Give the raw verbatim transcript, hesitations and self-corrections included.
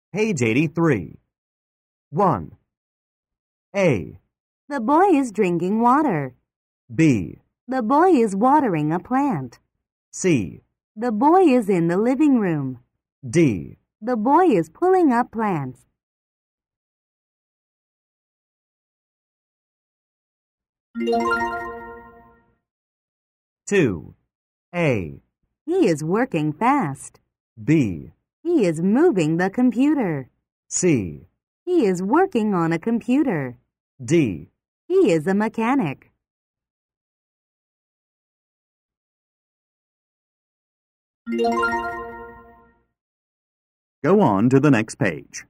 Page eighty-three. one. A. The boy is drinking water. B. The boy is watering a plant. C. The boy is in the living room. D. The boy is pulling up plants. two. A. He is working fast. B. He is moving the computer. C. He is working on a computer. D. He is a mechanic. Go on to the next page.